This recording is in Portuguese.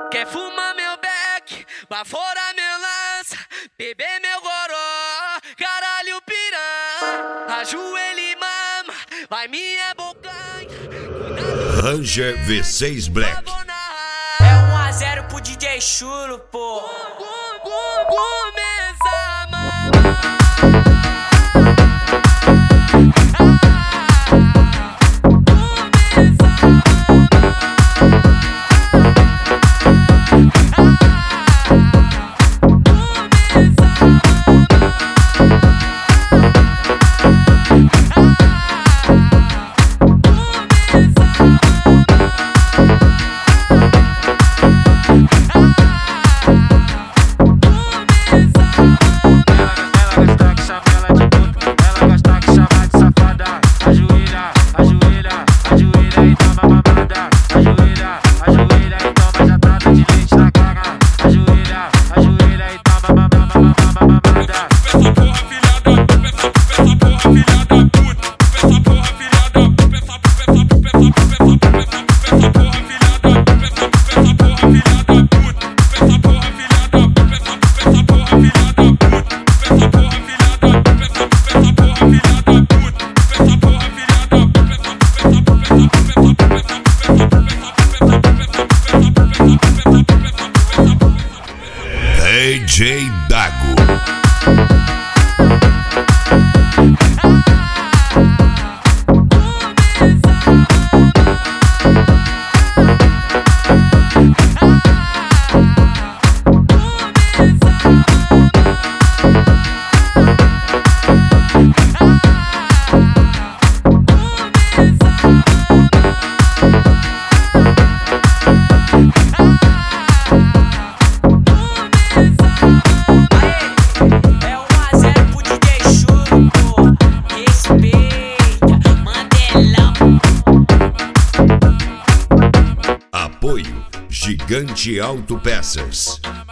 Quer fumar meu beck, baforar meu lança, beber meu goró, caralho piranha. Ajoelha e mama, vai minha bocanha. Ranger V6 Black. É 1-0 pro DJ Chulo, pô. Começa a mamar. DJ Dago. Apoio Gigante Autopeças.